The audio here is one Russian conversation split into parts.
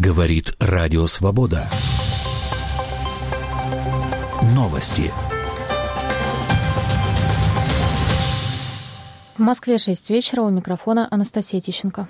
Говорит Радио Свобода. Новости. В Москве 6 вечера, у микрофона Анастасия Тищенко.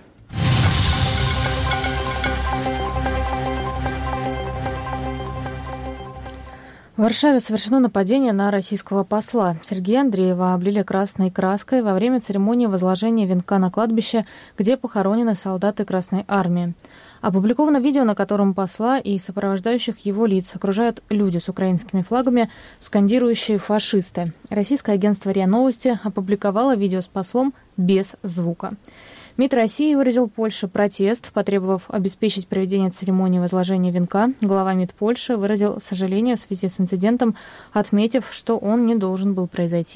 В Варшаве совершено нападение на российского посла. Сергея Андреева облили красной краской во время церемонии возложения венка на кладбище, где похоронены солдаты Красной Армии. Опубликовано видео, на котором посла и сопровождающих его лиц окружают люди с украинскими флагами, скандирующие «фашисты». Российское агентство РИА Новости опубликовало видео с послом без звука. МИД России выразил Польше протест, потребовав обеспечить проведение церемонии возложения венка. Глава МИД Польши выразил сожаление в связи с инцидентом, отметив, что он не должен был произойти.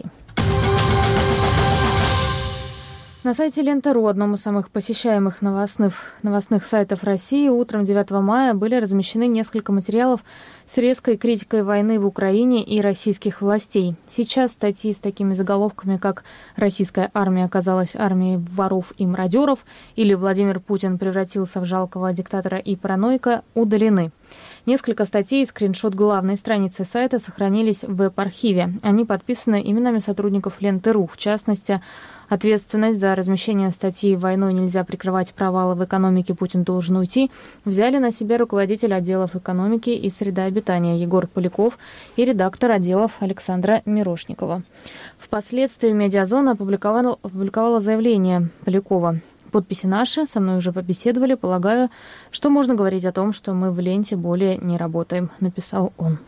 На сайте Лента.ру, одном из самых посещаемых новостных сайтов России, утром 9 мая были размещены несколько материалов с резкой критикой войны в Украине и российских властей. Сейчас статьи с такими заголовками, как «Российская армия оказалась армией воров и мародеров» или «Владимир Путин превратился в жалкого диктатора и параноика», удалены. Несколько статей и скриншот главной страницы сайта сохранились в веб-архиве. Они подписаны именами сотрудников Ленты.ру. В частности, ответственность за размещение статьи «Войной нельзя прикрывать провалы в экономике, Путин должен уйти» взяли на себя руководитель отделов экономики и среды обитания Егор Поляков и редактор отделов Александра Мирошникова. Впоследствии «Медиазона» опубликовала заявление Полякова. Подписи наши, со мной уже побеседовали, полагаю, что можно говорить о том, что мы в ленте более не работаем, написал он.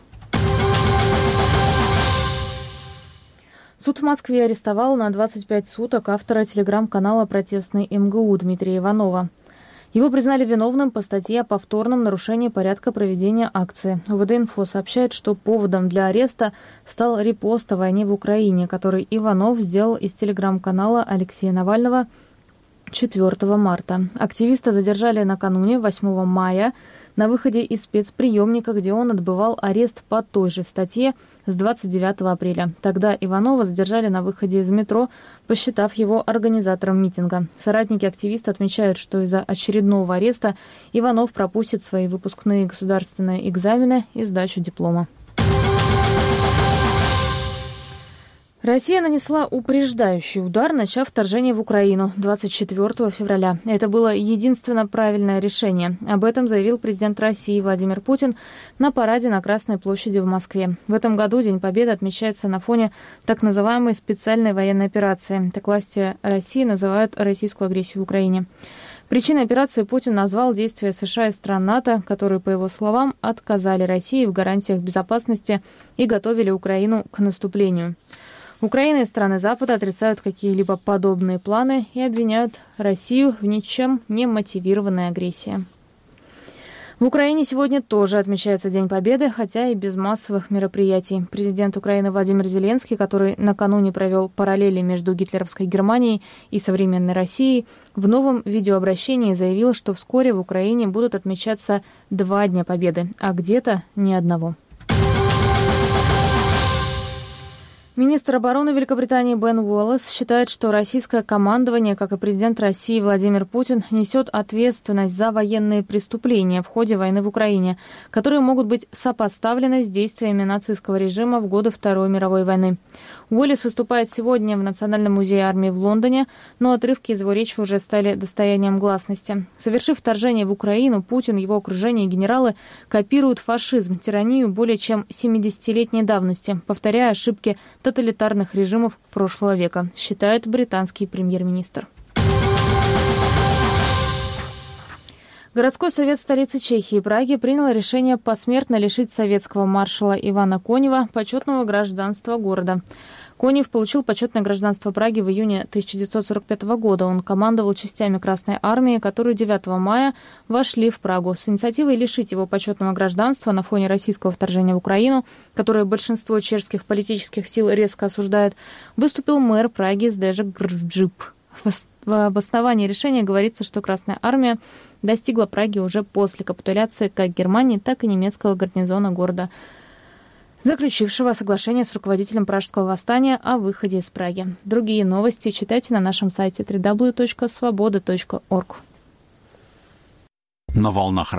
Суд в Москве арестовал на 25 суток автора телеграм-канала «Протестный МГУ» Дмитрия Иванова. Его признали виновным по статье о повторном нарушении порядка проведения акции. УВД-инфо сообщает, что поводом для ареста стал репост о войне в Украине, который Иванов сделал из телеграм-канала Алексея Навального 4 марта. Активиста задержали накануне, 8 мая, на выходе из спецприемника, где он отбывал арест по той же статье с 29 апреля. Тогда Иванова задержали на выходе из метро, посчитав его организатором митинга. Соратники активиста отмечают, что из-за очередного ареста Иванов пропустит свои выпускные государственные экзамены и сдачу диплома. Россия нанесла упреждающий удар, начав вторжение в Украину 24 февраля. Это было единственно правильное решение. Об этом заявил президент России Владимир Путин на параде на Красной площади в Москве. В этом году День Победы отмечается на фоне так называемой специальной военной операции. Так власти России называют российскую агрессию в Украине. Причиной операции Путин назвал действия США и стран НАТО, которые, по его словам, отказали России в гарантиях безопасности и готовили Украину к наступлению. Украина и страны Запада отрицают какие-либо подобные планы и обвиняют Россию в ничем не мотивированной агрессии. В Украине сегодня тоже отмечается День Победы, хотя и без массовых мероприятий. Президент Украины Владимир Зеленский, который накануне провел параллели между гитлеровской Германией и современной Россией, в новом видеообращении заявил, что вскоре в Украине будут отмечаться 2 Дня Победы, а где-то ни одного. Министр обороны Великобритании Бен Уоллес считает, что российское командование, как и президент России Владимир Путин, несет ответственность за военные преступления в ходе войны в Украине, которые могут быть сопоставлены с действиями нацистского режима в годы Второй мировой войны. Уоллес выступает сегодня в Национальном музее армии в Лондоне, но отрывки из его речи уже стали достоянием гласности. Совершив вторжение в Украину, Путин, его окружение и генералы копируют фашизм, тиранию более чем 70-летней давности, повторяя ошибки тоталитарных режимов прошлого века, считает британский премьер-министр. Городской совет столицы Чехии Праги принял решение посмертно лишить советского маршала Ивана Конева почетного гражданства города. Конев получил почетное гражданство Праги в июне 1945 года. Он командовал частями Красной Армии, которые 9 мая вошли в Прагу. С инициативой лишить его почетного гражданства на фоне российского вторжения в Украину, которое большинство чешских политических сил резко осуждает, выступил мэр Праги Здежек Грджип. В обосновании решения говорится, что Красная Армия достигла Праги уже после капитуляции как Германии, так и немецкого гарнизона города, заключившего соглашение с руководителем Пражского восстания о выходе из Праги. Другие новости читайте на нашем сайте www.svoboda.org. На волнах